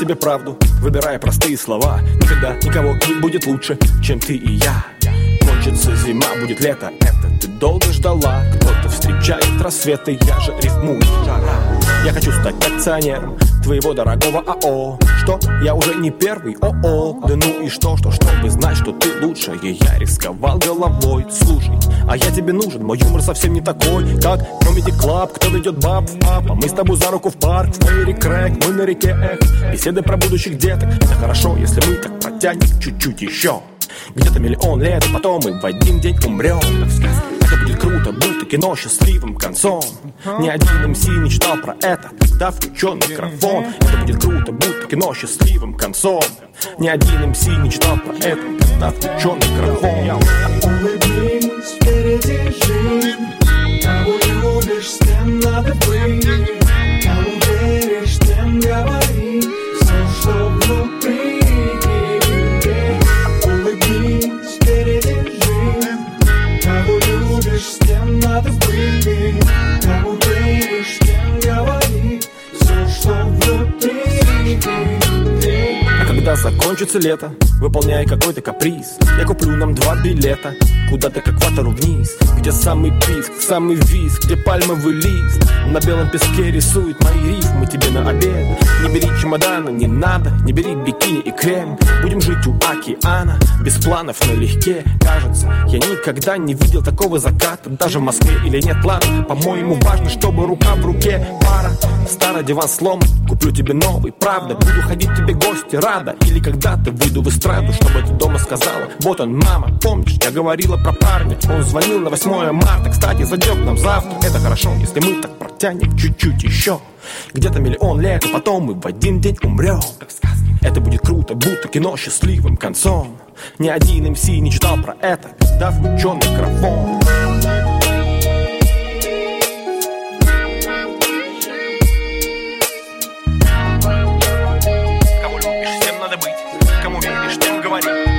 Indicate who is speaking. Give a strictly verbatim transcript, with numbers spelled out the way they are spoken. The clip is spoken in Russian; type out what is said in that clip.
Speaker 1: тебе правду, выбирая простые слова. Никогда никого не будет лучше, чем ты и я. Кончится зима, будет лето, это ты долго ждала. Кто-то встречает рассветы, я же рифмую жара. Я хочу стать акционером твоего дорогого АО. Что? Я уже не первый, о-о. Да ну и что, что, чтобы знать, что ты лучшая, я рисковал головой. Слушай, а я тебе нужен, мой юмор совсем не такой, как Comedy Club, кто ведет баб в пап. А мы с тобой за руку в парк, в Мэри Крэк, мы на реке эх. Беседы про будущих деток, это хорошо, если мы так протянем чуть-чуть еще. Где-то миллион лет, и потом мы в один день умрем. Это будет круто, будто кино с счастливым концом. Ни один эм си не читал про это, когда включен микрофон. Это будет круто, будто кино с счастливым концом. Ни один эм си не читал про это, когда включен микрофон.
Speaker 2: Улыбнись, передержи. Кого любишь, с тем надо быть. Кому веришь, тем говори. Все, что внутри. Улыбнись, передержи. Кого любишь, с тем надо быть. Кому веришь, тем говори. Все, что внутри.
Speaker 1: А когда закончится лето, выполняй какой-то каприз, я куплю нам два билета куда-то к экватору вниз, где самый писк, самый визг, где пальмовый лист на белом песке рисует мои рифмы тебе на обед. Не бери чемодана, не надо, не бери бикини и крем. Будем жить у океана, без планов налегке. Кажется, я никогда не видел такого заката, даже в Москве или нет, ладно. По-моему, важно, чтобы рука в руке пара. Старый диван сломан, куплю тебе новый, правда. Буду ходить тебе гости, рада. Или когда-то выйду в эстраду, чтобы ты дома сказала: вот он, мама, помнишь, я говорила про парня. Он звонил на восьмое марта, кстати, зайдет к нам завтра. Это хорошо, если мы так протянем чуть-чуть еще. Где-то миллион лет, и потом мы в один день умрем. Это будет круто, будто кино с счастливым концом. Ни один эм си не читал про это, когда включен микрофон. Кому любишь, с тем надо быть. Кому веришь, тем говори.